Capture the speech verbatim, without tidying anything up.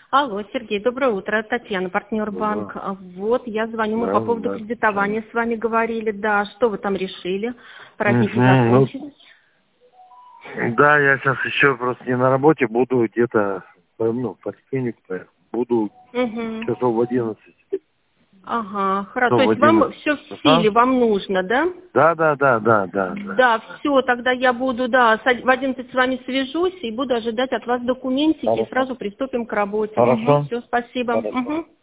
Алло, Сергей, доброе утро. Татьяна, партнер Доброе. банка. Вот, я звоню, мы Да, по поводу да, кредитования с вами говорили. Да, что вы там решили? Праздники Мгм, ну, закончились. да, я сейчас еще просто не на работе, буду где-то, ну, в поликлинику поехал. Буду Угу. часов в одиннадцать. Ага, хорошо. То Часов в есть вам одиннадцать. все в Ага. силе, вам нужно, да? Да, да, да, да, да, да. Да, все, тогда я буду, да, с од- в одиннадцать с вами свяжусь и буду ожидать от вас документики и Хорошо. сразу приступим к работе. Угу, Хорошо. все, спасибо. Хорошо. Угу.